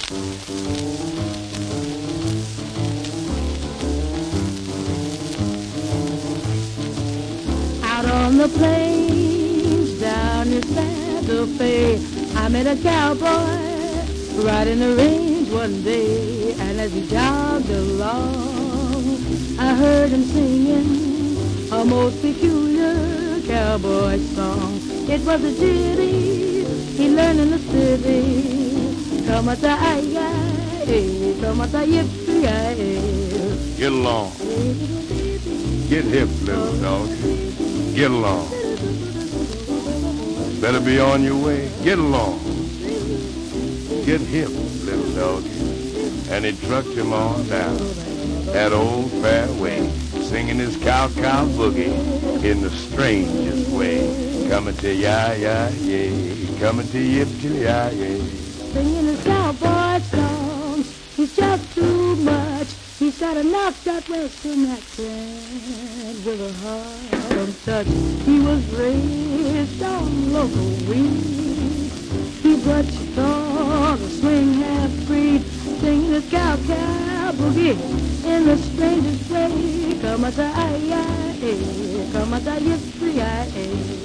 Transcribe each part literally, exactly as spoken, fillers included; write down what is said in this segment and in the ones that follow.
Out on the plains, down in Santa Fe, I met a cowboy riding the range one day, and as he jogged along, I heard him singing a most peculiar cowboy song. It was a ditty he learned in the city. Come at the ay, come at the yippee. Get along. Get hip, little dog. Get along. Better be on your way. Get along. Get hip, little doggy. And he trucked him on down that old fairway, singing his cow-cow boogie in the strangest way. Coming to ya-ya-yay, coming to yip-till-ya-yay. Singing his cowboy songs, he's just too much. He's got a knocked-out western accent with a Harlem touch. He was raised on local weed. He's what you call a swing half-breed, singing his cow-cow boogie in the strangest way. Come at the ay-ay, come at the yip-yay.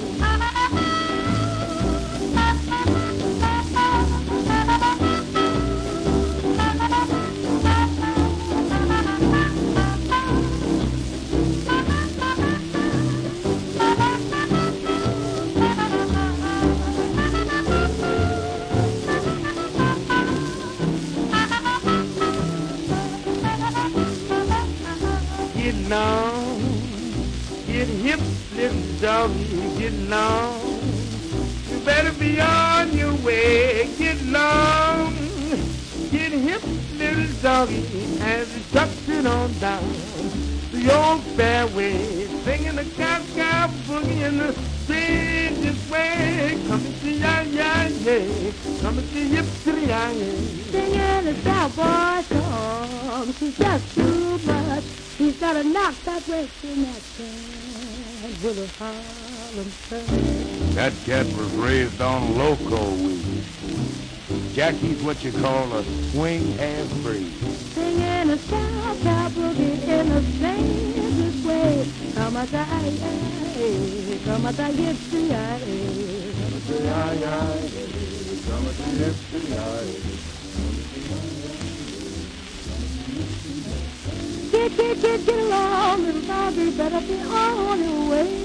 Get long, get hip, little doggy, get long. You better be on your way. Get long, get hip, little doggy, as he tucks it on down the old fairway, singing the cow-cow boogie in the strangest way. Coming to ya-ya-yay, coming to yip-to-ya-yay. Singing his cowboy songs, he's just too much. He's got a knocked-out western accent with a Harlem touch. That cat was raised on loco weed. Jackie's what you call a swing half-breed. Singing a cow-cow boogie in the strangest way. Come at the ay-ay, come at the yip-yay. Come at the ay-ay, come at the yip-yay. Get, get, get, get along, little doggy, better be on your way.